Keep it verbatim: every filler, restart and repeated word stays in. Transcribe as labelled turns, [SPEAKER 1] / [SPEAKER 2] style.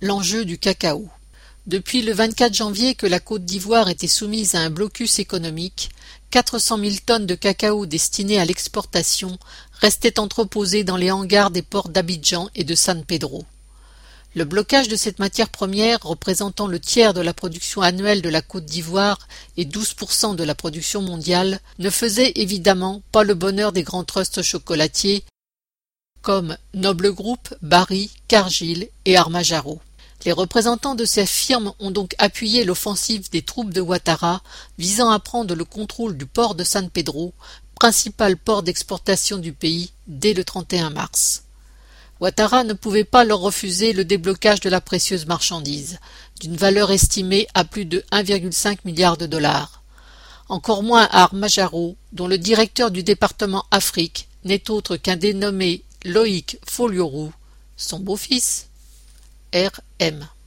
[SPEAKER 1] L'enjeu du cacao. Depuis le vingt-quatre janvier que la Côte d'Ivoire était soumise à un blocus économique, quatre cent mille tonnes de cacao destinées à l'exportation restaient entreposées dans les hangars des ports d'Abidjan et de San Pedro. Le blocage de cette matière première, représentant le tiers de la production annuelle de la Côte d'Ivoire et douze pour cent de la production mondiale, ne faisait évidemment pas le bonheur des grands trusts chocolatiers comme Noble Group, Barry, Cargill et Armajaro. Les représentants de ces firmes ont donc appuyé l'offensive des troupes de Ouattara visant à prendre le contrôle du port de San Pedro, principal port d'exportation du pays, dès le trente et un mars. Ouattara ne pouvait pas leur refuser le déblocage de la précieuse marchandise, d'une valeur estimée à plus de un virgule cinq milliard de dollars. Encore moins à Armajaro, dont le directeur du département Afrique n'est autre qu'un dénommé Loïc Folliorou, son beau-fils. R M